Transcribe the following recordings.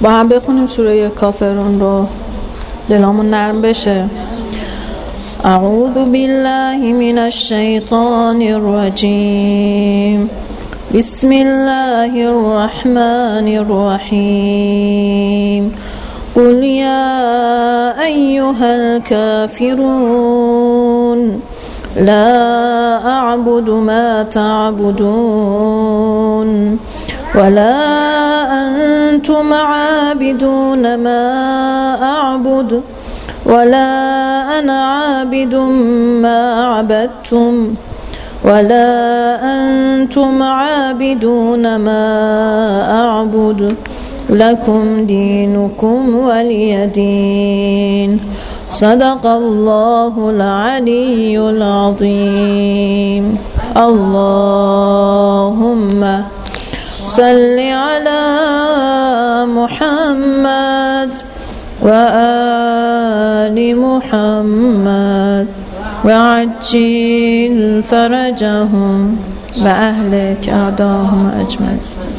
با هم بخونیم سوره کافرون رو، دلمون نرم بشه. اعوذ بالله من الشیطان الرجیم. بسم الله الرحمن الرحیم. قل یا ایها الكافرون لا اعبد ما تعبدون ولا انتم عابدون ما اعبد ولا انا عابد ما عبدتم ولا انتم عابدون ما اعبد لكم دينكم ولي دين. صدق الله العلي العظيم. اللهم صل على محمد وآل محمد وعجل فرجهم وأهلك أعداهم أجمعين.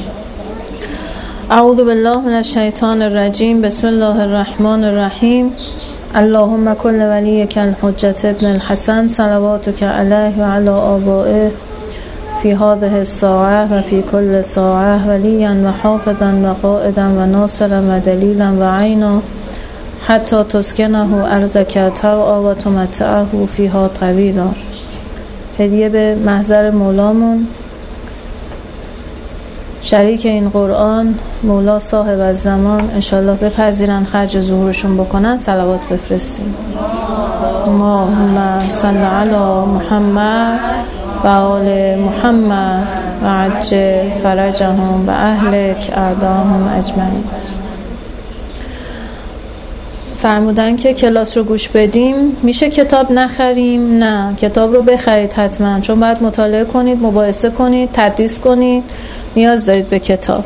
اعوذ بالله من الشیطان الرجیم. بسم الله الرحمن الرحیم. اللهم كل وليك الحجة ابن الحسن صلواتك عليه وعلى آبائه في هذه الساعة وفي كل ساعة وليا وحافظا وقائدا وناصرا ودليلا وعينا حتى تسكنه أرضك طوعا وتمتعه فيها طويلا. هدیه به محضر مولامون، شریک این قرآن، مولا صاحب الزمان، انشالله بپذیرن خرج ظهورشون بکنن. صلوات بفرستیم. اللهم صل علی محمد و آل محمد و عجل فرجهم و اهلک اعداهم اجمعین. فرمودن که کلاس رو گوش بدیم. میشه کتاب نخریم؟ نه، کتاب رو بخرید حتما، چون باید مطالعه کنید، مباحثه کنید، تدریس کنید، نیاز دارید به کتاب.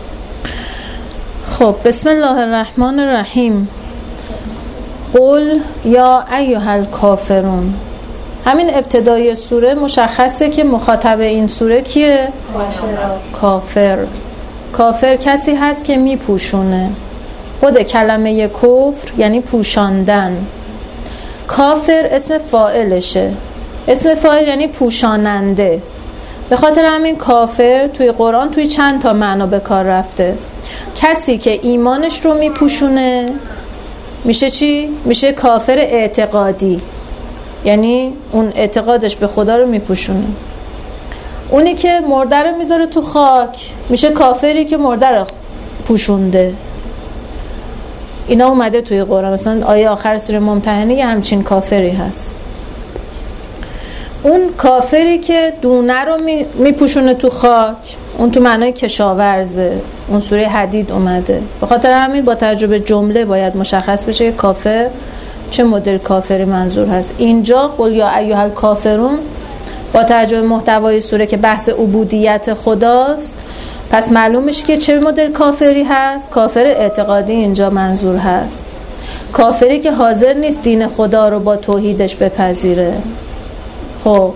خب بسم الله الرحمن الرحیم. قل یا ایها الکافرون. همین ابتدای سوره مشخصه که مخاطب این سوره کیه؟ کافر. کافر کسی هست که میپوشونه. خود کلمه کفر یعنی پوشاندن. کافر اسم فاعلشه. اسم فاعل یعنی پوشاننده. به خاطر همین کافر توی قرآن توی چند تا معنا به کار رفته. کسی که ایمانش رو میپوشونه میشه چی؟ میشه کافر اعتقادی، یعنی اون اعتقادش به خدا رو میپوشونه. اونی که مرده رو میذاره تو خاک میشه کافری که مرده رو پوشونده. اینا اومده توی قرآن، مثلا آیه آخر سوره ممتحنه یه همچین کافری هست. اون کافری که دونه رو میپوشونه تو خاک، اون تو معنای کشاورزه. اون سوره حدید اومده. به خاطر همین با تجربه جمله باید مشخص بشه که کافر چه مدل کافری منظور هست. اینجا قل یا ایها الکافرون با تجربه محتوای سوره که بحث عبودیت خداست، پس معلوم میشه که چه مدل کافری هست. کافر اعتقادی اینجا منظور هست. کافری که حاضر نیست دین خدا رو با توحیدش بپذیره. خب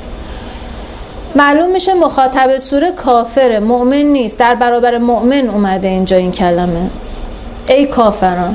معلوم میشه مخاطب سوره کافر، مؤمن نیست. در برابر مؤمن اومده اینجا این کلمه. ای کافران،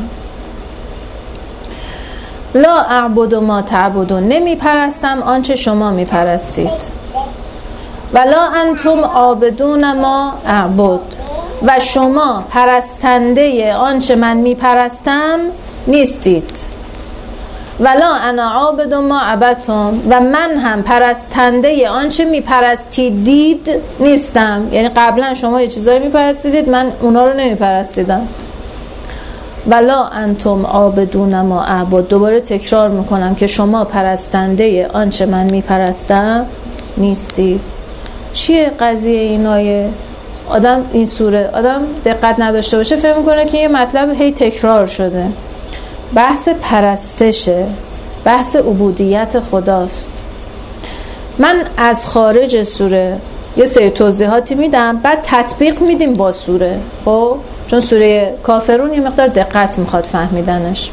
لا اعبد ما تعبدون، نمی پرستم آنچه شما می پرستید. ولا انتم عابدون ما اعبد، و شما پرستنده آنچه من می پرستم نیستید. ولا انا عابد ما عبدتم، و من هم پرستنده آنچه می پرستیدید نیستم. یعنی قبلا شما یه چیزایی می پرستیدید، من اونا رو نمی پرستیدم. ولا انتم عابدون ما اعبد، دوباره تکرار میکنم که شما پرستنده آنچه من میپرستم نیستید. چیه قضیه این آیه؟ این سوره آدم دقت نداشته باشه فهم میکنه که یه مطلب هی تکرار شده. بحث پرستشه، بحث عبودیت خداست. من از خارج سوره یه سری توضیحاتی میدم، بعد تطبیق میدیم با سوره. خب چون سوره کافرون یه مقدار دقت میخواد فهمیدنش.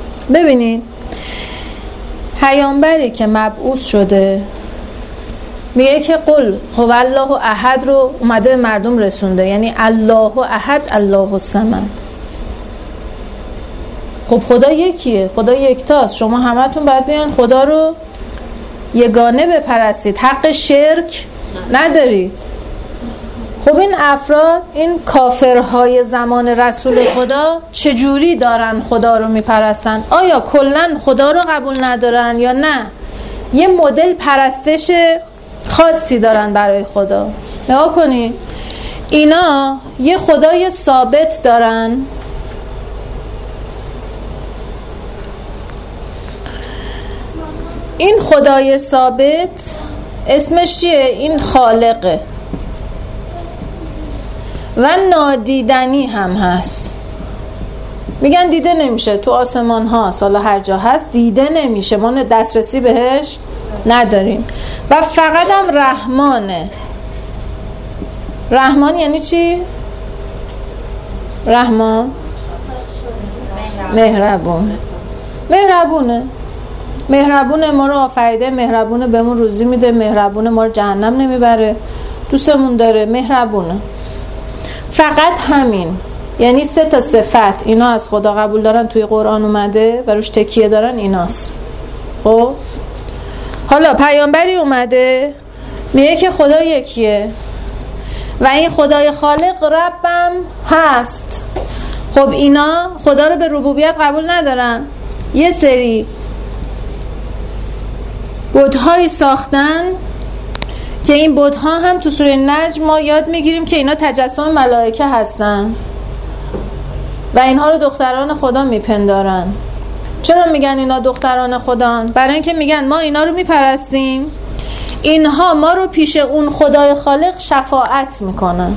ببینید پیامبری که مبعوث شده میگه که قل هو الله احد رو اومده به مردم رسونده، یعنی الله احد الله الصمد. خب خدا یکیه، خدا یکتاست، شما همتون باید بیان خدا رو یگانه بپرستید، حق شرک ندارید. خب این افراد، این کافرهای زمان رسول خدا چجوری دارن خدا رو میپرستن؟ آیا کلن خدا رو قبول ندارن یا نه یه مدل پرستش خاصی دارن برای خدا؟ نگاه کنید، اینا یه خدای ثابت دارن، این خدای ثابت اسمش چیه؟ این خالقه و نادیدنی هم هست. میگن دیده نمیشه، تو آسمان ها سالا هر جا هست، دیده نمیشه، ما دسترسی بهش نداریم. و فقط هم رحمانه. رحمان یعنی چی؟ رحمان مهربونه، ما رو آفریده، مهربونه، بهمون روزی میده، مهربونه، ما رو جهنم نمیبره، دوستمون داره، مهربونه. فقط همین، یعنی 3 صفت اینا از خدا قبول دارن، توی قرآن اومده و روش تکیه دارن، ایناست. خب حالا پیامبری اومده میگه که خدا یکیه و این خدای خالق ربم هست. خب اینا خدا رو به ربوبیت قبول ندارن، یه سری بت‌هایی ساختن که این بت‌ها هم تو سوره نجم ما یاد میگیریم که اینا تجسم ملائکه هستن و اینها رو دختران خدا میپندارن. چرا میگن اینا دختران خدان؟ برای اینکه میگن ما اینا رو میپرستیم، اینها ما رو پیش اون خدای خالق شفاعت میکنن.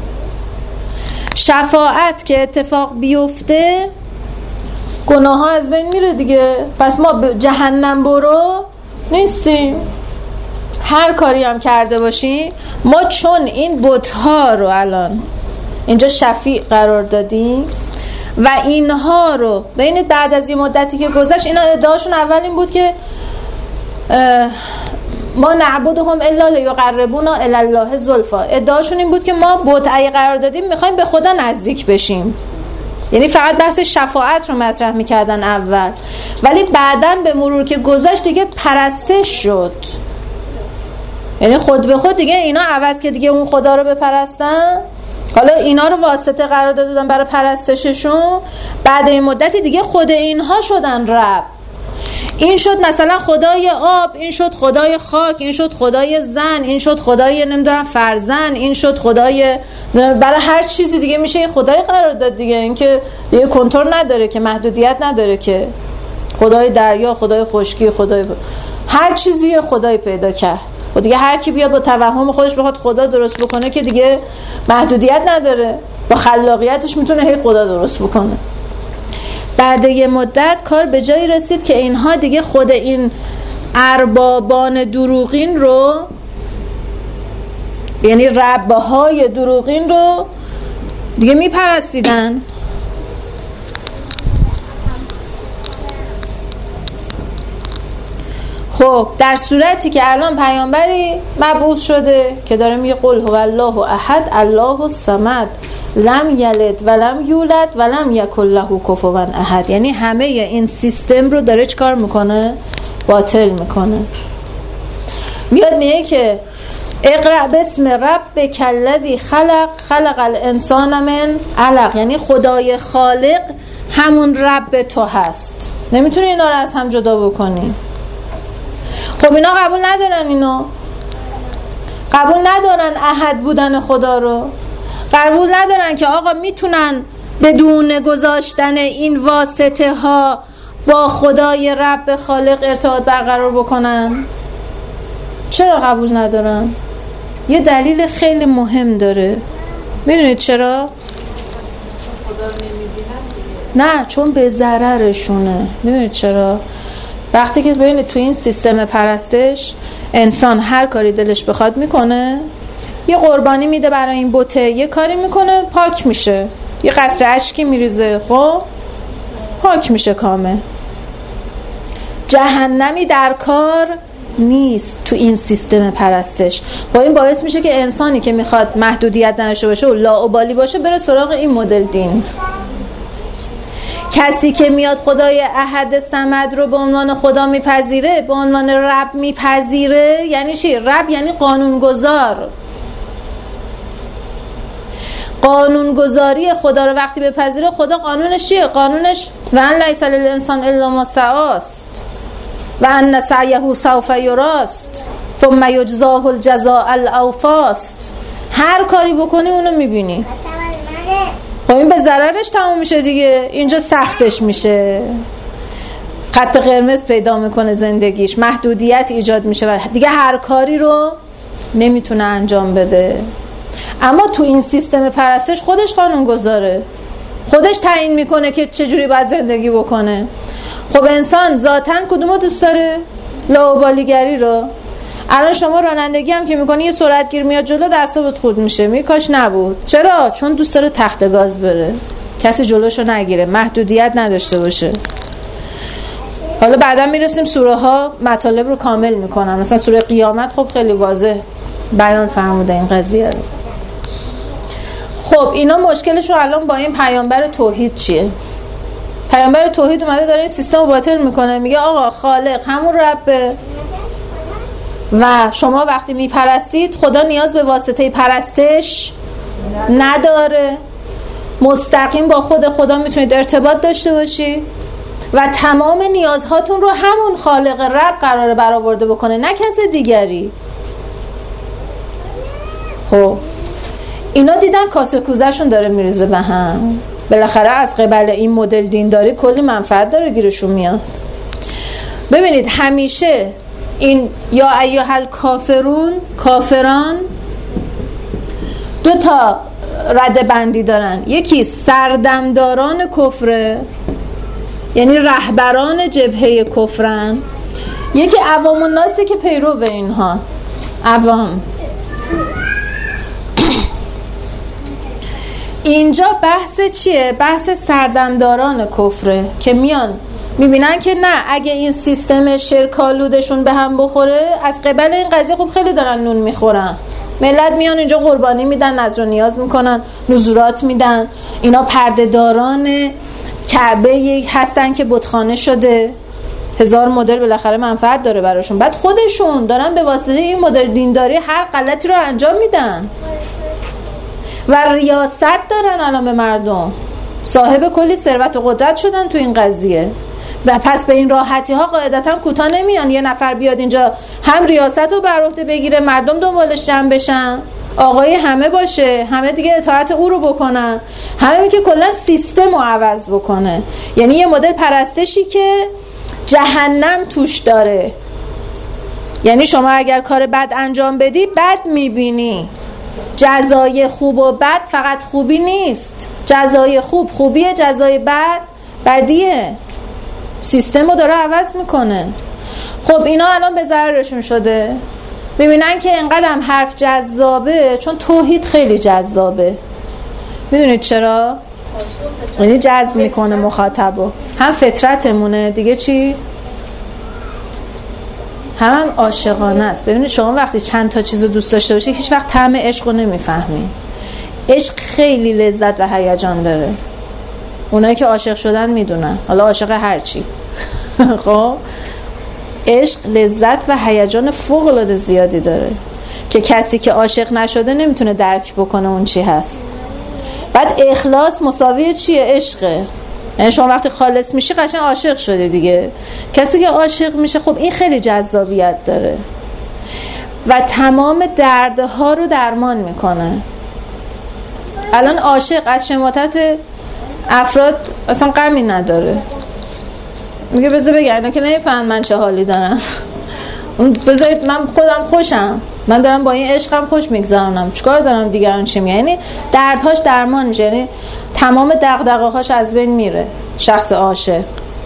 شفاعت که اتفاق بیفته گناه ها از بین میره دیگه، پس ما جهنم برو نیستیم. هر کاری هم کرده باشیم ما، چون این بت‌ها رو الان اینجا شفیع قرار دادیم و اینها رو ببینید بعد از یه مدتی که گذشت، اینا ادعاشون اول این بود که ما نعبدهم الا لیقربونا الی الله زلفا. ادعاشون این بود که ما بت‌ای قرار دادیم میخوایم به خدا نزدیک بشیم، یعنی فقط بحث شفاعت رو مطرح میکردن اول، ولی بعدن به مرور که گذشت دیگه پرستش شد، یعنی خود به خود دیگه اینا عوض که دیگه اون خدا رو بپرستن، حالا اینا رو واسطه قرار دادن برای پرستششون، بعد این مدتی دیگه خود اینها شدن رب. این شد مثلا خدای آب، این شد خدای خاک، این شد خدای زن، این شد خدای نمیدونم فرزند، این شد خدای، برای هر چیزی دیگه میشه یه خدای قرار داد دیگه. این که دیگه کنترل نداره که، محدودیت نداره که، خدای دریا، خدای خشکی، خدای هر چیزی یه خدای پیدا کرد و دیگه هر کی بیاد با توهم خودش بخواد خدا درست بکنه که دیگه محدودیت نداره، با خلاقیتش میتونه هی خدا درست بکنه. بعد یه مدت کار به جایی رسید که اینها دیگه خود این اربابان دروغین رو، یعنی ربهای دروغین رو دیگه میپرستیدن. خب در صورتی که الان پیامبری مبعوث شده که داره میگه قل هو الله احد الله الصمد لم یلد ولم یولد ولم یکن له کفوا احد، یعنی همه این سیستم رو داره چیکار میکنه؟ باطل میکنه. میاد میگه که اقرأ باسم ربک الذی خلق خلق الانسان من علق، یعنی خدای خالق همون رب تو هست، نمیتونی اینا رو از هم جدا بکنی. خب اینا قبول ندارن، اینو قبول ندارن احد بودن خدا رو، قبول ندارن که آقا میتونن بدون گذاشتن این واسطه ها با خدای رب خالق ارتباط برقرار بکنن. چرا قبول ندارن؟ یه دلیل خیلی مهم داره. میدونید چرا؟ نه، چون به ضررشونه. میدونید چرا؟ وقتی که ببینید تو این سیستم پرستش انسان هر کاری دلش بخواد میکنه، یه قربانی میده برای این بته، یه کاری میکنه پاک میشه، یه قطره اشکی میریزه خب پاک میشه کامل. جهنمی در کار نیست تو این سیستم پرستش. با این باعث میشه که انسانی که میخواد محدودیت نداشته باشه و لاابالی باشه بره سراغ این مدل دین. کسی که میاد خدای احد صمد رو به عنوان خدا میپذیره، به عنوان رب میپذیره، یعنی چی؟ رب یعنی قانونگذار. قانونگذاری خدا رو وقتی بپذیره، خدا قانونش چیه؟ قانونش و ان لیس للانسان الا ما سعی و ان سعیه سوف یراست ثم یجزاه الجزاء الاوفی. هر کاری بکنی اونو میبینی. خب این به ضررش تموم میشه دیگه. اینجا سختش میشه، خط قرمز پیدا میکنه زندگیش، محدودیت ایجاد میشه و دیگه هر کاری رو نمیتونه انجام بده. اما تو این سیستم پرستش خودش قانون گذاره، خودش تعیین میکنه که چجوری باید زندگی بکنه. خب انسان ذاتاً کدومو دوست داره؟ لاابالیگری رو. الان شما رانندگی هم که میکنی، یه سرعتگیر میاد جلو، دستت خورد میشه، میگه کاش نبود. چرا؟ چون دوست داره تخت گاز بره، کسی جلوشو نگیره، محدودیت نداشته باشه. حالا بعدا میرسیم سوره ها مطالب رو کامل میکنن. مثلا سوره قیامت خب خیلی واضح بیان فرموده این قضیه رو. خب اینا مشکلش رو الان با این پیامبر توحید چیه؟ پیامبر توحید اومده داره این سیستم رو باطل میکنه، میگه آقا خالق همون ربه و شما وقتی میپرستید خدا نیاز به واسطه پرستش نداره، مستقیم با خود خدا میتونید ارتباط داشته باشی و تمام نیازهاتون رو همون خالق رب قراره برآورده بکنه، نه کسی دیگری. خب اینا دیدن کاسه کوزه‌شون داره میریزه به هم. بالاخره از قبل این مدل دینداری کلی منفعت داره گیرشون میاد. ببینید همیشه این یا ایها الکافرون، کافران دو تا رده بندی دارن. یکی سردمداران کفره، یعنی رهبران جبهه کفرن. یکی عوام الناسی که پیرو اینها عوام. اینجا بحث چیه؟ بحث سردمداران کفره که میان میبینن که نه، اگه این سیستم شرکالودشون به هم بخوره، از قبل این قضیه خب خیلی دارن نون میخورن. ملت میان اینجا قربانی میدن، نذر و نیاز میکنن، نذورات میدن. اینا پردهداران کعبه هستن که بتخانه شده، هزار مدل بالاخره منفعت داره براشون. بعد خودشون دارن به واسطه این مدل دینداری هر غلطی رو انجام میدن و ریاست دارن الان به مردم، صاحب کلی ثروت و قدرت شدن تو این قضیه و پس به این راحتی ها قاعدتا کوتاه نمیان. یه نفر بیاد اینجا هم ریاست رو بر عهده بگیره، مردم دنبالش جمع بشن، آقای همه باشه، همه دیگه اطاعت او رو بکنن، همین که کلا سیستم رو عوض بکنه. یعنی یه مدل پرستشی که جهنم توش داره. یعنی شما اگر کار بد انجام بدی بد میبینی. جزای خوب و بد فقط خوبی نیست، جزای خوب خوبیه، جزای بد بدیه. سیستم رو داره عوض میکنه. خب اینا الان به ضررشون شده، میبینن که اینقدر هم حرف جذابه، چون توحید خیلی جذابه. میدونید چرا؟ یعنی جذب میکنه مخاطبو، هم فطرتمونه دیگه. چی؟ هم عاشقانه است. ببینید شما وقتی چند تا چیزو دوست داشته باشی هیچ وقت طعم عشق رو نمیفهمی. عشق خیلی لذت و هیجان داره. اونایی که عاشق شدن میدونن، حالا عاشق هر چی. خب عشق لذت و هیجان فوق العاده زیادی داره که کسی که عاشق نشده نمیتونه درک بکنه اون چی هست. بعد اخلاص مساوی چیه؟ عشقه. یعنی شما وقتی خالص میشی قشنگ عاشق شده دیگه. کسی که عاشق میشه خب این خیلی جذابیت داره و تمام دردها رو درمان میکنه. الان عاشق از شماتت افراد اصلا غمی نداره، میگه بذار بگردن که نمیفهم من چه حالی دارم، بذارید من خودم خوشم، من دارم با این عشقم خوش میگذرونم، چیکار دارم دیگران چی میگن. یعنی دردهاش درمان میشه، یعنی تمام دغدغه‌هاش از بین میره شخص عاشق.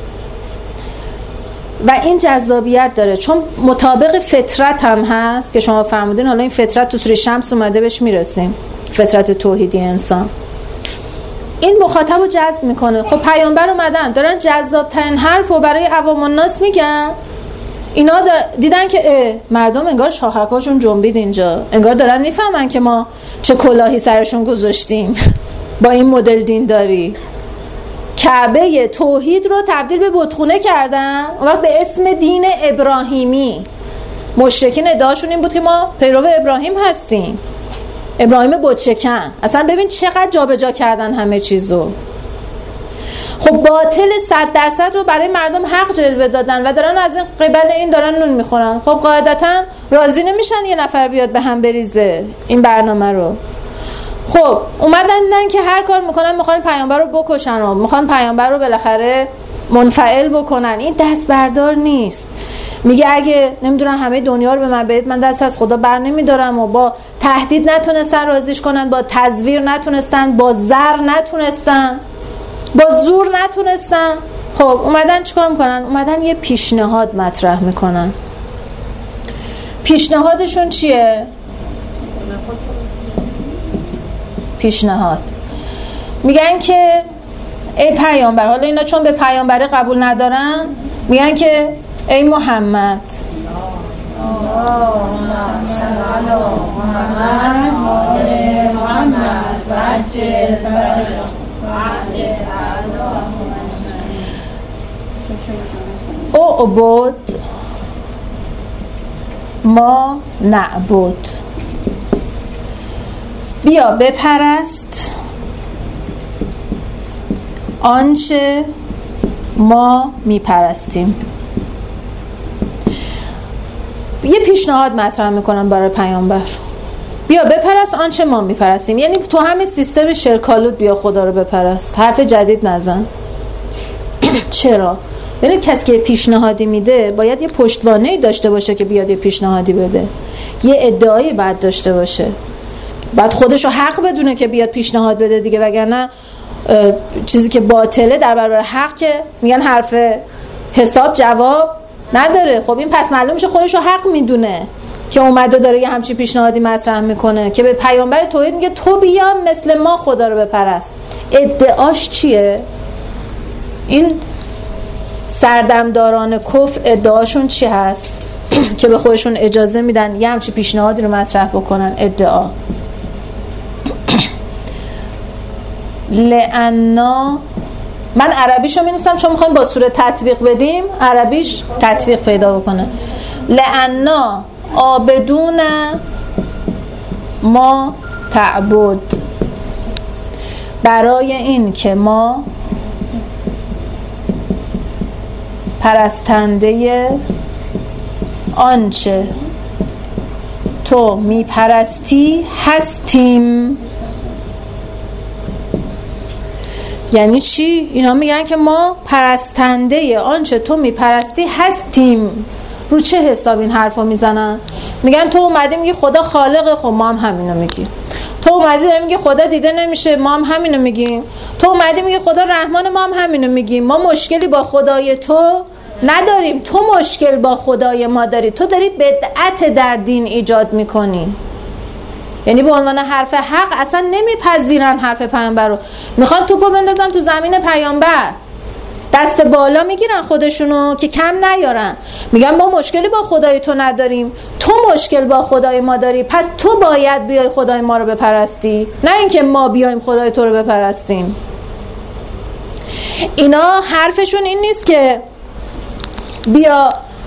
و این جذابیت داره چون مطابق فطرت هم هست که شما فرمودین. حالا این فطرت تو سوره شمس اومده، بهش میرسیم، فطرت توحیدی انسان. این مخاطب رو جذب میکنه. خب پیامبر اومدن دارن جذاب ترین حرف رو برای عوام الناس میگن اینا دیدن که مردم انگار شاخکاشون جنبید اینجا، انگار دارن میفهمن که ما چه کلاهی سرشون گذاشتیم با این مدل دینداری. کعبه توحید رو تبدیل به بتخونه کردن و به اسم دین ابراهیمی. مشرکین ادعاشون این بود که ما پیرو ابراهیم هستیم، ابراهیم بتشکن. اصلا ببین چقدر جابجا کردن همه چیزو. خب باطل 100% رو برای مردم حق جلوه دادن و دارن از این قبل این دارن نون میخورن. خب قاعدتا راضی نمیشن یه نفر بیاد به هم بریزه این برنامه رو. خب اومدن که هر کار میکنن میخوان پیامبر رو بکشن و میخوان پیامبر رو بالاخره منفعل بکنن. این دست بردار نیست. میگه اگه نمیدونم همه دنیا رو به من بدید من دست از خدا بر نمیدارم. و با تهدید نتونستن راضیش کنن، با تزویر نتونستن، با زر نتونستن، با زور نتونستن. خب اومدن چیکار میکنن؟ اومدن یه پیشنهاد مطرح میکنن. پیشنهادشون چیه؟ پیشنهاد میگن که ای پیامبر، حالا اینا چون به پیامبری قبول ندارن میگن که ای محمد او عبود ما نعبد، بیا بپرست آنچه ما میپرستیم. یه پیشنهاد مطرح میکنم برای پیامبر، بیا بپرست آنچه ما میپرستیم. یعنی تو همین سیستم شرکالود بیا خدا رو بپرست، حرف جدید نزن. چرا؟ یعنی کسی که پیشنهادی میده باید یه پشتوانه‌ای داشته باشه که بیاد یه پیشنهادی بده، یه ادعایی باید داشته باشه، بعد خودشو حق بدونه که بیاد پیشنهاد بده دیگه. وگرنه چیزی که باطله در برابر حق که میگن حرف حساب جواب نداره. خب این پس معلوم میشه خودشو حق میدونه که اومده داره یه همچین پیشنهادی مطرح میکنه که به پیامبر توحید میگه تو بیا مثل ما خدا رو بپرست. ادعاش چیه؟ این سردمداران کفر ادعاشون چی هست که به خودشون اجازه میدن یه همچین پیشنهادی رو مطرح بکنن؟ ادعا لعنا، من عربیشو می‌نویسم چون می‌خوایم با سوره تطبیق بدیم، عربیش تطبیق پیدا بکنه. لعنا عابدون ما تعبد، برای این که ما پرستنده آنچه تو میپرستی هستیم. یعنی چی؟ اینا میگن که ما پرستنده آنچه تو میپرستی هستیم. رو چه حساب این حرفو میزنن؟ میگن تو اومدی میگی خدا خالقه، خب ما هم همینو میگیم. تو اومدی میگی خدا دیده نمیشه، ما هم همینو میگیم. تو اومدی میگی خدا رحمان، ما هم همینو میگیم. ما مشکلی با خدای تو نداریم، تو مشکل با خدای ما داری. تو داری بدعت در دین ایجاد میکنی. یعنی به عنوان حرف حق اصلا نمیپذیرن حرف پیامبر رو، میخوان توپو بندازن تو زمین پیامبر، دست بالا میگیرن خودشونو که کم نیارن. میگن ما مشکلی با خدای تو نداریم، تو مشکل با خدای ما داری، پس تو باید بیای خدای ما رو بپرستی، نه اینکه ما بیایم خدای تو رو بپرستیم. اینا حرفشون این نیست که بیا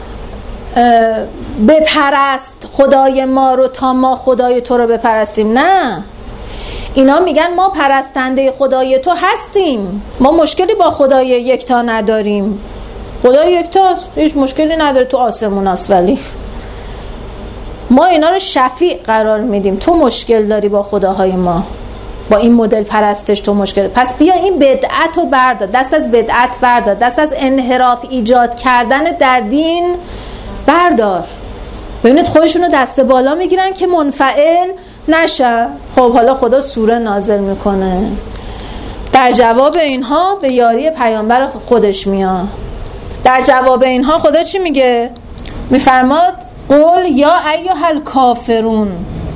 بپرست خدای ما رو تا ما خدای تو رو بپرستیم. نه، اینا میگن ما پرستنده خدای تو هستیم، ما مشکلی با خدای یکتا نداریم. خدای یکتاست، هیچ مشکلی نداره، تو آسمون است، ولی ما اینا رو شفیع قرار میدیم. تو مشکل داری با خداهای ما، با این مدل پرستش تو مشکل. پس بیا این بدعت رو بردار، دست از بدعت بردار، دست از انحراف ایجاد کردن در دین بردار. ببینید خودشون رو دست بالا میگیرن که منفعل نشن. خب حالا خدا سوره نازل میکنه، در جواب اینها به یاری پیامبر خودش میاد. در جواب اینها خدا چی میگه؟ میفرماد قل یا ایها الکافرون.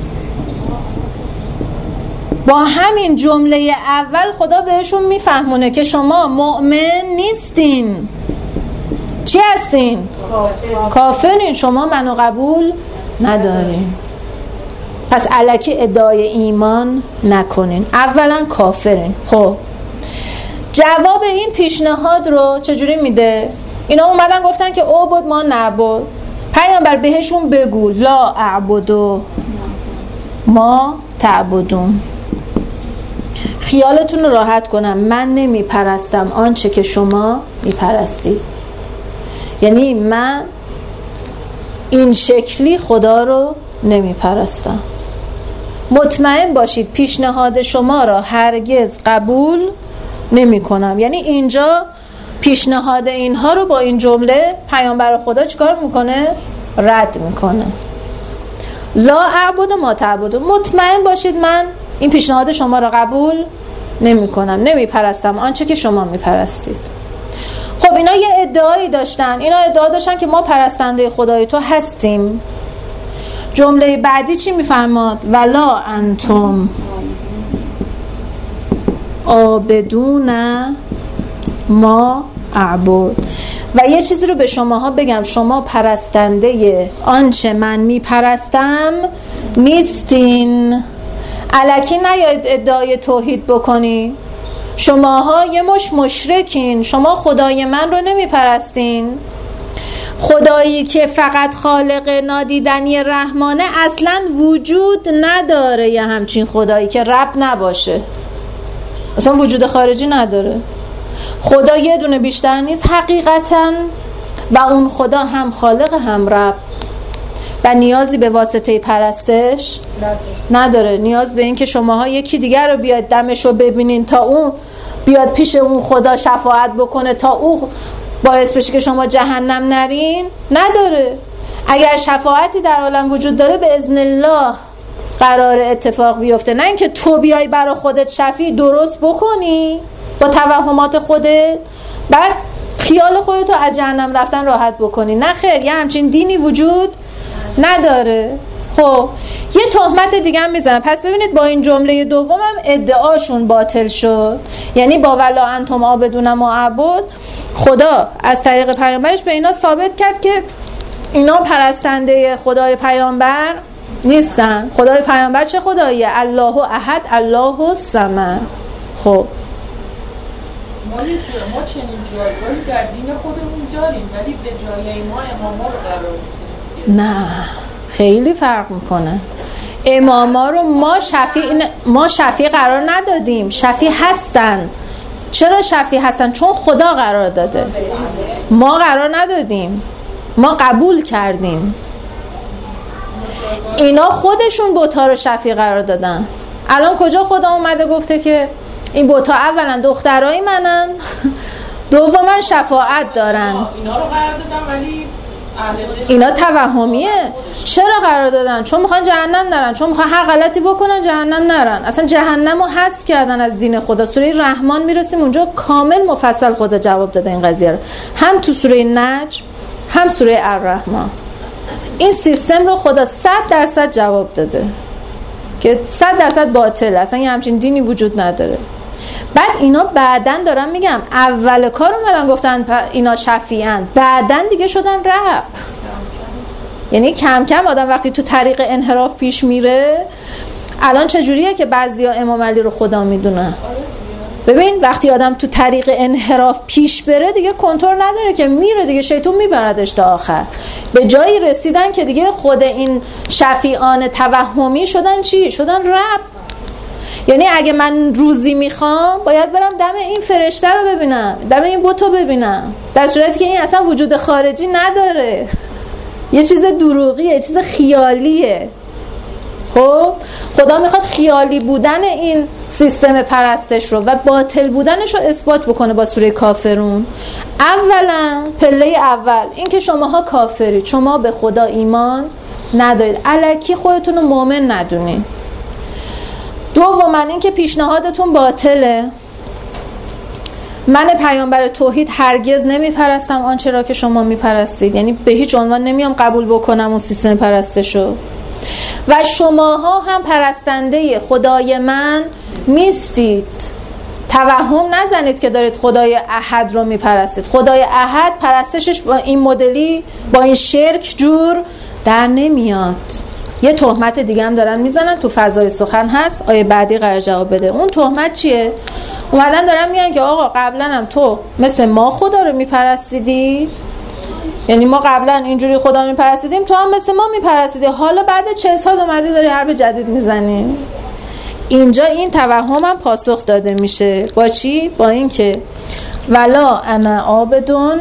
با همین جمله اول خدا بهشون میفهمونه که شما مؤمن نیستین. چی هستین؟ کافرین. شما منو قبول ندارین. پس الکی ادعای ایمان نکنین. اولا کافرین. خب جواب این پیشنهاد رو چجوری میده؟ اینا اومدن گفتن که اعبد ما نعبد. پیامبر بهشون بگو لا اعبدو ما تعبدون. خیالتون رو راحت کنم، من نمیپرستم آنچه که شما میپرستی. یعنی من این شکلی خدا رو نمیپرستم. مطمئن باشید پیشنهاد شما را هرگز قبول نمی کنم. یعنی اینجا پیشنهاد اینها رو با این جمله پیامبر خدا چیکار میکنه؟ رد میکنه. لا اعبد ما تعبدون. مطمئن باشید من این پیشنهاد شما را قبول نمی کنم، نمی پرستم آنچه که شما می پرستید. خب اینا یه ادعایی داشتن. اینا ادعا داشتن که ما پرستنده خدای تو هستیم. جمله بعدی چی میفرماد؟ ولا انتم عابدون ما اعبد. و یه چیزی رو به شماها بگم، شما پرستنده آنچه من میپرستم نیستین. الکی نیاید ادعای توحید بکنی. شماها یه مشرکین. شما خدای من رو نمیپرستین. خدایی که فقط خالق نادیدنی رحمانه اصلا وجود نداره. یه همچین خدایی که رب نباشه اصلا وجود خارجی نداره. خدا یه دونه بیشتر نیست حقیقتا، و اون خدا هم خالق هم رب و نیازی به واسطه پرستش نداره. نیاز به این که شماها یکی دیگر رو بیاد دمش رو ببینین تا اون بیاد پیش اون خدا شفاعت بکنه تا اون باعث بشه که شما جهنم نرین نداره. اگر شفاعتی در عالم وجود داره به اذن الله قرار اتفاق بیفته، نه اینکه تو بیای برای خودت شفیع درست بکنی با توهمات خودت بعد خیال خودتو از جهنم رفتن راحت بکنی. نه خیر، یه همچین دینی وجود نداره. خب یه تهمت دیگه هم میزنم. پس ببینید با این جمله دوم هم ادعاشون باطل شد. یعنی با ولا انتم عابدون ما اعبد خدا از طریق پیامبرش به اینا ثابت کرد که اینا پرستنده خدای پیامبر نیستن. خدای پیامبر چه خداییه؟ الله احد الله الصمد. خب ما چنین جایگاهی در دین خودمون داریم ولی به جای ما اماما رو قرار میدیم. نه خیلی فرق میکنه. اماما رو ما شفیع قرار ندادیم. شفیع هستن. چرا شفیع هستن؟ چون خدا قرار داده. ما قرار ندادیم، ما قبول کردیم. اینا خودشون بت‌ها رو شفیع قرار دادن. الان کجا خدا اومده گفته که این بت‌ها اولا دخترای منن دوما شفاعت دارن؟ اینا رو قرار دادن ولی اینا توهمیه. چرا قرار دادن؟ چون میخوان جهنم نرن، چون میخوان هر غلطی بکنن جهنم نرن. اصلا جهنم رو حذف کردن از دین خدا. سوره رحمان میرسیم اونجا کامل مفصل خدا جواب داده این قضیه رو، هم تو سوره نجم هم سوره الرحمن. این سیستم رو خدا 100% جواب داده که 100% باطل، اصلا یه همچین دینی وجود نداره. بعد اینا بعدن دارن میگم اول کار اومدن گفتن اینا شفیعن، بعدن دیگه شدن رب. یعنی کم کم آدم وقتی تو طریق انحراف پیش میره، الان چجوریه که بعضیا امام علی رو خدا میدونن؟ ببین وقتی آدم تو طریق انحراف پیش بره دیگه کنترل نداره که میره دیگه، شیطون میبردش تا آخر. به جایی رسیدن که دیگه خود این شفیعان توهمی شدن چی؟ شدن رب. یعنی اگه من روزی میخوام باید برم دم این فرشته رو ببینم، دم این بت رو ببینم، در صورتی که این اصلا وجود خارجی نداره، یه چیز دروغیه، یه چیز خیالیه. خب خدا میخواد خیالی بودن این سیستم پرستش رو و باطل بودنش رو اثبات بکنه با سوره کافرون. اولا پله اول این که شماها کافرید، شما به خدا ایمان ندارید، الکی خودتون رو مؤمن ندونید. دوما این که پیشنهادتون باطله. من پیامبر توحید هرگز نمیپرستم آنچه را که شما میپرستید، یعنی به هیچ عنوان نمیام قبول بکنم اون سیستم پرستشو. و شماها هم پرستنده خدای من نیستید. توهم نزنید که دارید خدای احد رو میپرستید. خدای احد پرستشش با این مدلی، با این شرک جور در نمیاد. یه تهمت دیگه هم دارن میزنن، تو فضای سخن هست، آیه بعدی قرار جواب بده. اون تهمت چیه؟ اومدن دارن میگن که آقا قبلا هم تو مثل ما خدا رو میپرستیدی، یعنی ما قبلا اینجوری خدا رو میپرستیدیم، تو هم مثل ما میپرستیدی، حالا بعد 40 سال اومدی داری حرف جدید میزنی. اینجا این توهم هم پاسخ داده میشه با چی؟ با این که ولا انا عابدون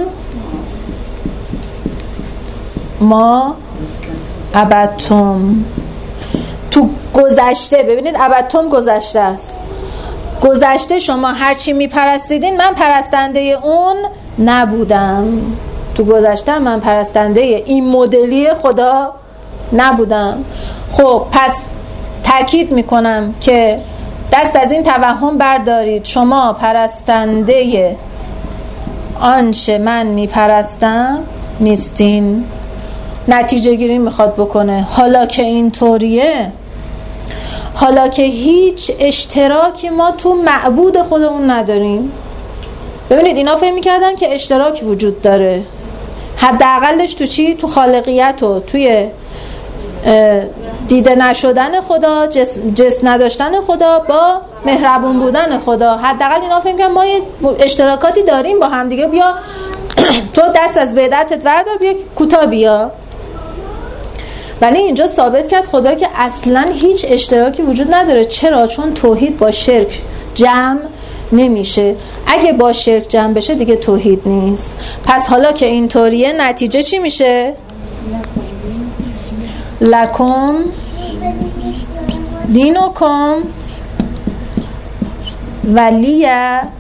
ما عبدتم. تو گذشته ببینید، عبدتم گذشته است، گذشته شما هرچی میپرستیدین من پرستنده اون نبودم. تو گذشته من پرستنده این مدلی خدا نبودم. خب پس تأکید میکنم که دست از این توهم بردارید، شما پرستنده آنچه من میپرستم نیستین. نتیجه گیری میخواد بکنه. حالا که اینطوریه، حالا که هیچ اشتراکی ما تو معبود خودمون نداریم. ببینید اینا فهم میکردن که اشتراک وجود داره، حداقلش تو چی؟ تو خالقیت و توی دیده نشدن خدا، جسم نداشتن خدا با مهربون بودن خدا. حداقل اینا فهم میکنن ما یه اشتراکاتی داریم با هم دیگه، بیا تو دست از بدعتت وردار، بیا کوتاه بیا. ولی اینجا ثابت کرد خدا که اصلا هیچ اشتراکی وجود نداره. چرا؟ چون توحید با شرک جمع نمیشه. اگه با شرک جمع بشه دیگه توحید نیست. پس حالا که اینطوریه نتیجه چی میشه؟ لکم دینکم ولی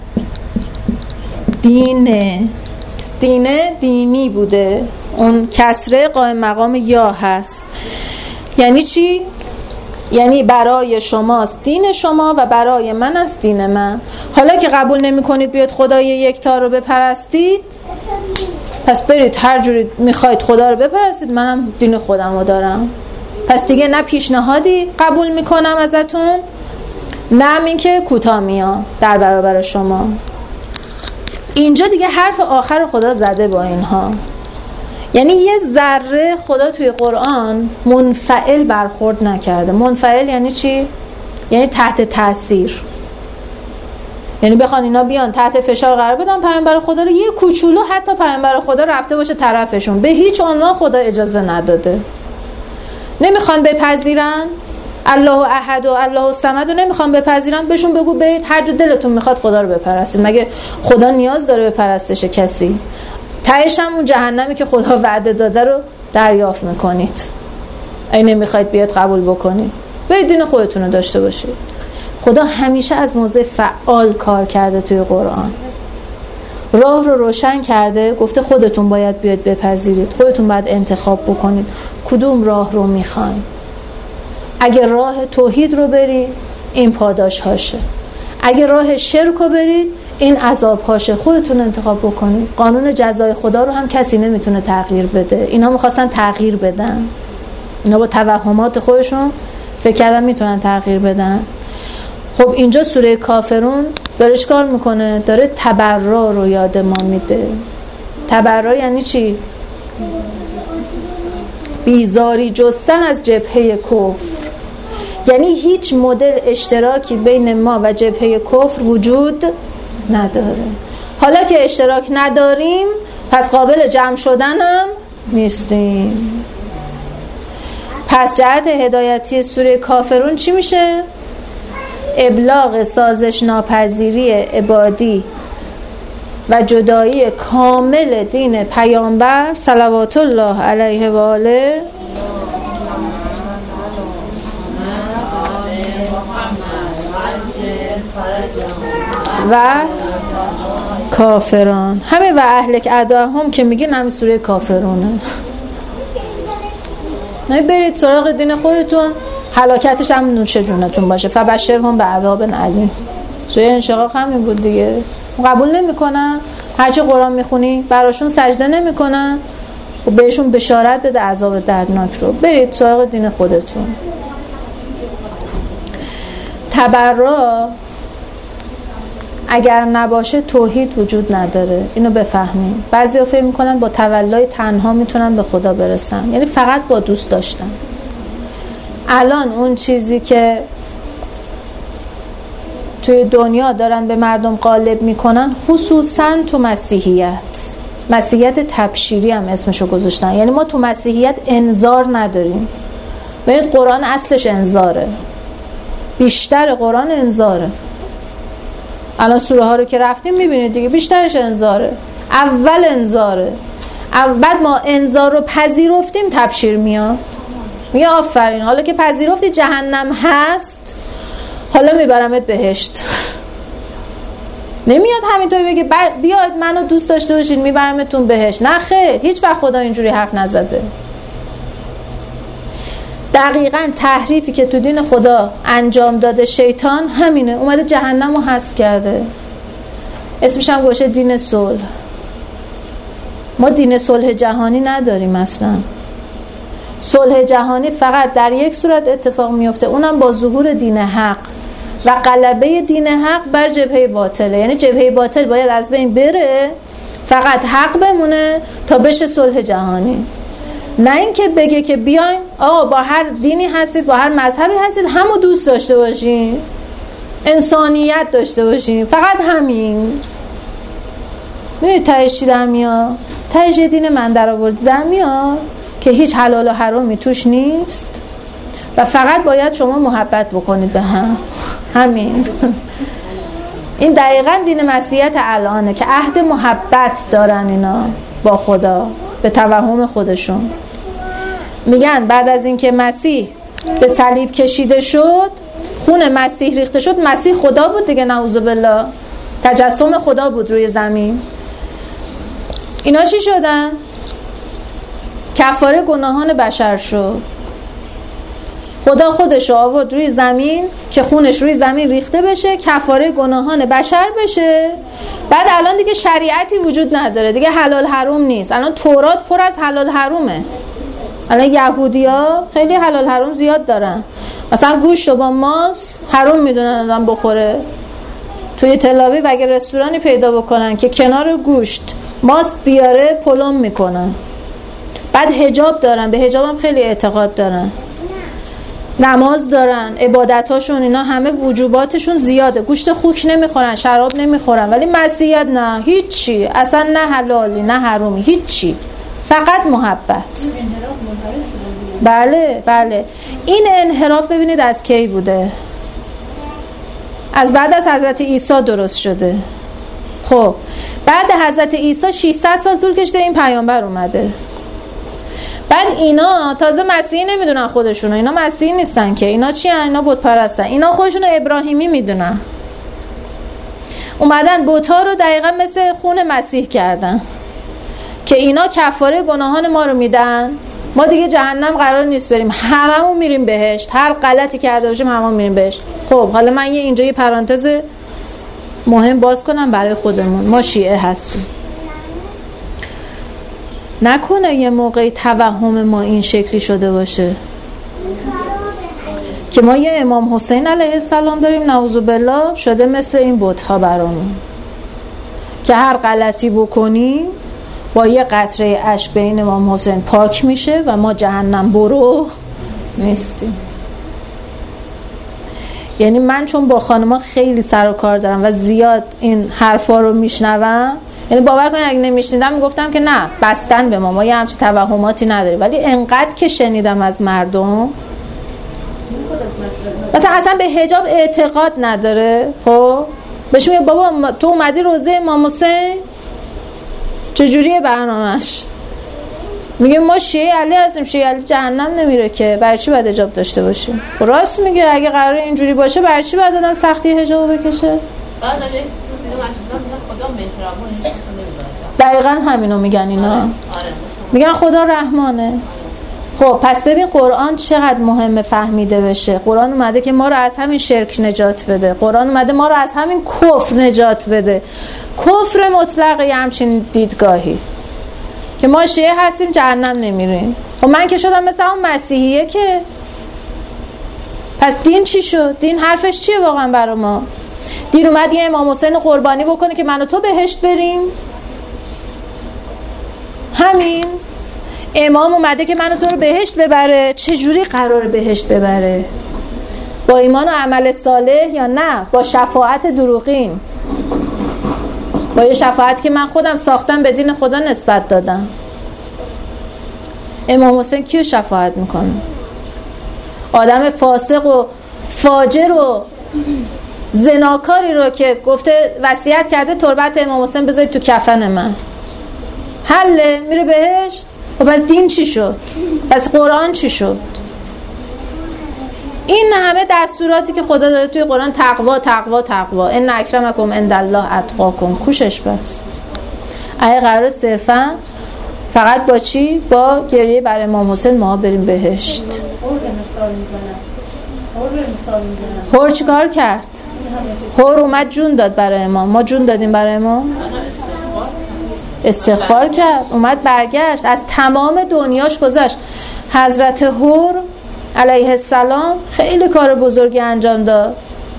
دینه دینی بوده، اون کسره قائم مقام یا هست. یعنی چی؟ یعنی برای شماست دین شما و برای من است دین من. حالا که قبول نمی کنید بیاد خدای یکتا رو بپرستید، پس برید هر جوری میخواید خدا رو بپرستید، منم دین خودم رو دارم. پس دیگه نه پیشنهادی قبول میکنم ازتون، نه این که کوتاه میام در برابر شما. اینجا دیگه حرف آخر خدا زده با اینها. یعنی یه ذره خدا توی قرآن منفعل برخورد نکرده. منفعل یعنی چی؟ یعنی تحت تاثیر، یعنی بخوان اینا بیان تحت فشار قرار بدن پیامبر خدا رو، یه کوچولو حتی پیامبر خدا رفته باشه طرفشون، به هیچ عنوان خدا اجازه نداده. نمیخوان بپذیرن الله احد و الله الصمد رو نمیخوان بپذیرن، بهشون بگو برید هر جور دلتون میخواد خدا رو بپرستید. مگه خدا نیاز داره به پرستش کسی؟ تهش هم اون جهنمی که خدا وعده داده رو دریافت میکنید. اگه نمیخواید بیاد قبول بکنید، برید دین خودتون رو داشته باشید. خدا همیشه از موضع فعال کار کرده توی قرآن، راه رو روشن کرده، گفته خودتون باید بیاد بپذیرید، خودتون باید انتخاب بکنید کدوم راه رو میخواین. اگه راه توحید رو برید این پاداش هاشه، اگه راه شرک رو برید این عذاب هاشه. خودتون انتخاب بکنید. قانون جزای خدا رو هم کسی نمیتونه تغییر بده. اینا میخواستن تغییر بدن، اینا با توهمات خودشون فکر کردن میتونن تغییر بدن. خب اینجا سوره کافرون داره چیکار میکنه؟ داره تبرا رو یاد ما میده. تبرا یعنی چی؟ بیزاری جستن از جبهه کفر. یعنی هیچ مدل اشتراکی بین ما و جبهه کفر وجود نداره. حالا که اشتراک نداریم پس قابل جمع شدنم نیستیم. پس جهت هدایتی سوره کافرون چی میشه؟ ابلاغ سازش ناپذیری عبادی و جدایی کامل دین پیامبر صلوات الله علیه و آله و کافران. همه و اهلک اعداهم که میگن همین سوره کافرونه. نه برید سراغ دین خودتون، هلاکتش هم نوش جونتون باشه. فبشرهم بعذاب علیم. سوره انشقاق همین بود دیگه. قبول نمیکنن، هرچی قرآن میخونی براشون سجده نمیکنن و بهشون بشارت بده عذاب دردناک رو. برید سراغ دین خودتون. اگر نباشه توحید وجود نداره. اینو بفهمین. بعضیا فکر میکنن با تولای تنها میتونن به خدا برسن، یعنی فقط با دوست داشتن. الان اون چیزی که توی دنیا دارن به مردم غالب میکنن، خصوصا تو مسیحیت تبشیری هم اسمشو گذاشتن. یعنی ما تو مسیحیت انذار نداریم. ببینید قرآن اصلش انذاره، بیشتر قرآن انذاره. الان سوره ها رو که رفتیم میبینید دیگه بیشترش انذاره. اول انذاره، بعد ما انذار رو پذیرفتیم تبشیر میاد، میگه آفرین حالا که پذیرفتی جهنم هست حالا میبرمت بهشت. نمیاد همینطوری بگه بیاید منو دوست داشته باشین میبرمتون بهشت. نه خیر، هیچ وقت خدا اینجوری حرف نزده. دقیقاً تحریفی که تو دین خدا انجام داده شیطان همینه، اومده جهنم رو حذف کرده. اسمش هم گوشه دین صلح. ما دین صلح جهانی نداریم اصلا. صلح جهانی فقط در یک صورت اتفاق میفته، اونم با ظهور دین حق و غلبه دین حق بر جبهه باطله. یعنی جبهه باطل باید از بین بره، فقط حق بمونه تا بشه صلح جهانی. نه اینکه بگه که بیاین آقا با هر دینی هستید، با هر مذهبی هستید، همو دوست داشته باشین، انسانیت داشته باشین، فقط همین. میدونید تهش چی در میاد؟ تهش دین من در آورد در میاد که هیچ حلال و حرامی توش نیست و فقط باید شما محبت بکنید به هم. همین. این دقیقاً دین مسیحیت الانه که عهد محبت دارن اینا با خدا به توهم خودشون. میگن بعد از اینکه مسیح به صلیب کشیده شد، خون مسیح ریخته شد، مسیح خدا بود دیگه، نعوذ بالله، تجسم خدا بود روی زمین. اینا چی شدن؟ کفاره گناهان بشر شد. خدا خودش آورد روی زمین که خونش روی زمین ریخته بشه، کفاره گناهان بشر بشه. بعد الان دیگه شریعتی وجود نداره دیگه، حلال حرام نیست. الان تورات پر از حلال حرامه. الان یهودی‌ها خیلی حلال حرام زیاد دارن. مثلا گوشت با ماست حرام میدونن آدم بخوره. توی تل آویو اگه رستورانی پیدا بکنن که کنار گوشت ماست بیاره پلم میکنن. بعد حجاب دارن، به حجاب هم خیلی اعتقاد دارن، نماز دارن، عبادتاشون اینا همه وجوباتشون زیاده. گوشت خوک نمیخورن، شراب نمیخورن، ولی مسیحیت نه، هیچی، اصلا نه حلالی نه حرومی، هیچی، فقط محبت. بله بله. این انحراف ببینید از کی بوده؟ از بعد از حضرت عیسی درست شده. خب بعد حضرت عیسی 600 سال طول کشیده این پیامبر اومده. بعد اینا تازه مسیحی نمیدونن خودشونو، اینا مسیحی نیستن که، اینا چی هن؟ اینا بت پرستن. اینا خودشونو ابراهیمی میدونن. اومدن بت‌ها رو دقیقا مثل خون مسیح کردن که اینا کفاره گناهان ما رو میدن، ما دیگه جهنم قرار نیست بریم، هممون میریم بهشت، هر غلطی کرده باشیم هممون میریم بهشت. خب حالا من اینجا یه پرانتز مهم باز کنم برای خودمون. ما شیعه هستیم، نکنه یه موقعی توهم ما این شکلی شده باشه که ما یه امام حسین علیه السلام داریم، نعوذ بالله، شده مثل این بت‌ها برامون که هر غلطی بکنیم با یه قطره اشک بین امام حسین پاک میشه و ما جهنم برو نیستیم. یعنی من چون با خانما خیلی سر و کار دارم و زیاد این حرفا رو میشنوم، یعنی باور کنید اگه نمیشنیدم میگفتم که نه بستن به ما یه همچین توهماتی نداره، ولی انقدر که شنیدم از مردم مثلا اصلا به حجاب اعتقاد نداره. خب بهش میگه بابا تو اومدی روزه امام حسین، چجوریه برنامه‌اش؟ میگه ما شیعه علی هستیم، شیعه علی جهنم نمیره که، برای چی باید حجاب داشته باشیم؟ راست میگه، اگه قراره اینجوری باشه برای چی باید آدم سختی حجاب بکشه؟ بعد دیگه تو دیدم خدا مهربونه، دقیقاً همینو میگن اینا. میگن خدا رحمانه. خب پس ببین قرآن چقدر مهمه فهمیده بشه. قرآن اومده که ما رو از همین شرک نجات بده، قرآن اومده ما رو از همین کفر نجات بده. کفر مطلق یه همچین دیدگاهی که ما شیعه هستیم جهنم نمیریم. خب من که شدم مثل اون مسیحیه که، پس دین چی شد؟ دین حرفش چیه واقعا برای ما؟ دین اومد یه امام حسین قربانی بکنه که من و تو بهشت بریم؟ همین. امام اومده که من و تو رو بهشت ببره، چجوری قراره بهشت ببره؟ با ایمان و عمل صالح یا نه با شفاعت دروغین؟ با یه شفاعت که من خودم ساختم به دین خدا نسبت دادم. امام حسین کیو شفاعت میکنه؟ آدم فاسق و فاجر و زناکاری رو که گفته وصیت کرده تربت امام حسین بذارید تو کفن من، حله میره بهشت؟ و پس دین چی شد؟ پس قرآن چی شد؟ این همه دستوراتی که خدا داده توی قرآن، تقوا تقوا تقوا، ان اکرمکم عند الله اتقاکم، کوشش بس. اگه قرار صرفا فقط با چی؟ با گریه بر امام حسین ما بریم بهشت. هور چی کار کرد؟ هور اومد جون داد برای امام. ما جون دادیم برای امام؟ استغفار کرد، اومد برگشت، از تمام دنیاش گذشت. حضرت هور علیه السلام خیلی کار بزرگی انجام داد،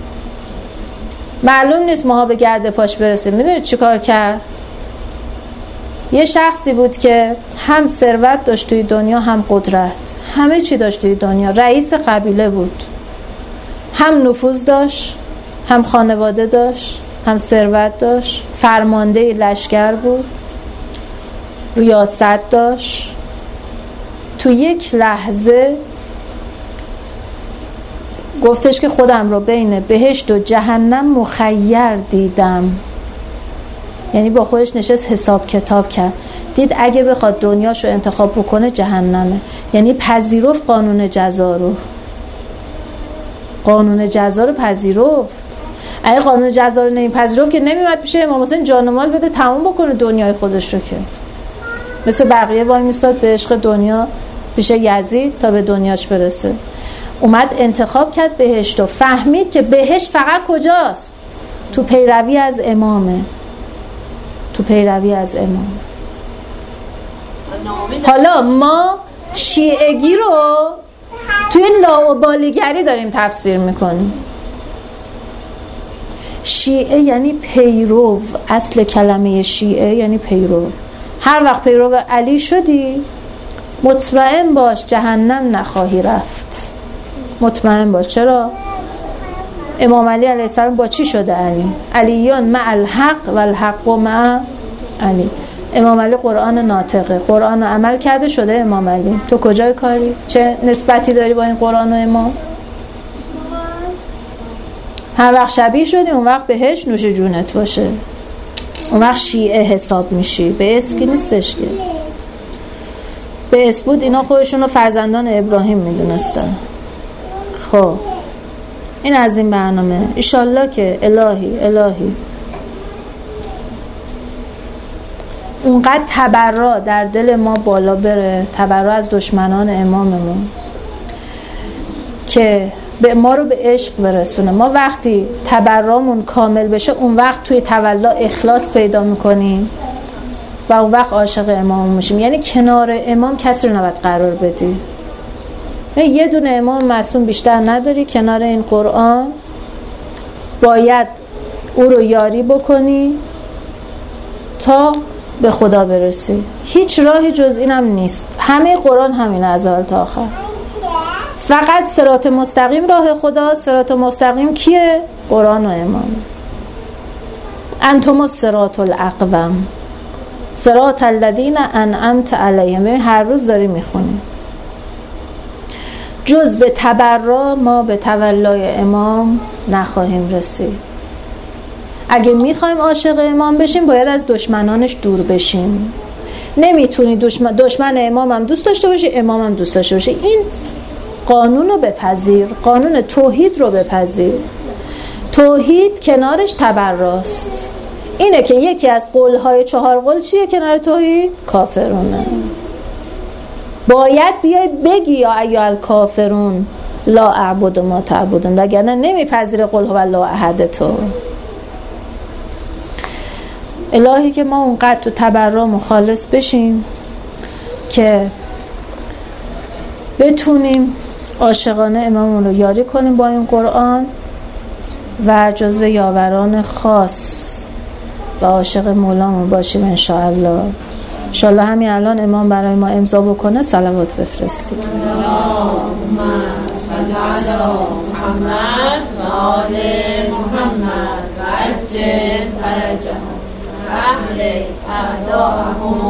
معلوم نیست ماها به گرد پاش برسیم. میدونید چی کار کرد؟ یه شخصی بود که هم ثروت داشت توی دنیا، هم قدرت، همه چی داشت توی دنیا، رئیس قبیله بود، هم نفوذ داشت، هم خانواده داشت، هم ثروت داشت، فرمانده لشکر بود، ریاست داشت. تو یک لحظه گفتش که خودم رو بین بهشت و جهنم مخیر دیدم. یعنی با خودش نشست حساب کتاب کرد، دید اگه بخواد دنیاشو انتخاب بکنه جهنمه. یعنی پذیرفت قانون جزا رو، قانون جزا رو پذیرفت. اگه قانون جزا رو نمیپذیرفت که نمیومد پیش امام حسین جان و مال بده تموم بکنه دنیای خودش رو، که مثل بقیه وای میستاد به عشق دنیا پیش یزید تا به دنیاش برسه. اومد انتخاب کرد بهشت و فهمید که بهشت فقط کجاست؟ تو پیروی از امامه، تو پیروی از امام. حالا ما شیعگی رو توی لاابالیگری داریم تفسیر میکنیم. شیعه یعنی پیرو، اصل کلمه شیعه یعنی پیرو. هر وقت پیرو علی شدی مطمئن باش جهنم نخواهی رفت، مطمئن باش. چرا؟ امام علی علیه السلام با چی شده علی؟ علیون مع الحق و الحق مع علی. امام علی قرآن ناطقه، قرآن عمل کرده شده امام علی. تو کجای کاری؟ چه نسبتی داری با این قرآن و امام؟ هر وقت شبیه شدی اون وقت بهش نوش جونت باشه، اون وقت شیعه حساب میشی. به اسم که نیستش که، به اسم بود اینا خودشون رو فرزندان ابراهیم میدونستن. خب این از این برنامه. ایشالله که الهی اونقدر تبرا در دل ما بالا بره، تبرا از دشمنان اماممون، که به ما رو به عشق برسونه. ما وقتی تبرامون کامل بشه اون وقت توی تولا اخلاص پیدا میکنیم و اون وقت عاشق امام میشیم. یعنی کنار امام کسی رو نباید قرار بدی. یه دونه امام معصوم بیشتر نداری، کنار این قرآن باید او رو یاری بکنی تا به خدا برسی. هیچ راهی جز اینم نیست. همه قرآن همینه از اول تا آخر. فقط صراط مستقیم راه خدا. صراط مستقیم کیه؟ قرآن و امام. انتم الصراط الاقوم صراط الذین انعمت علیهم. هر روز داری میخونی. جز به تبرا ما به تولای امام نخواهیم رسید. اگه میخوایم عاشق امام بشیم باید از دشمنانش دور بشیم. نمیتونی دشمن امامم دوست داشته باشی، امامم دوست داشته باشی. این قانون رو بپذیر، قانون توحید رو بپذیر. توحید کنارش تبراست. اینه که یکی از قولهای 4 قول چیه کنار توحید؟ کافرونه. باید بیای بگی یا ایها الکافرون لا اعبد ما تعبدون، وگرنه نمیپذیره قل هو الله احد تو. الهی که ما اونقدر تو تبرا مخالص بشیم که بتونیم عاشقانه امامون رو یاری کنیم با این قرآن و جزو یاوران خاص و عاشق مولامون باشیم انشاءالله. انشاءالله همین الان امام برای ما امضا بکنه صلوات بفرستیم. اللهم صل علی محمد و آل محمد و عجل فرجهم و اهل اعداءهم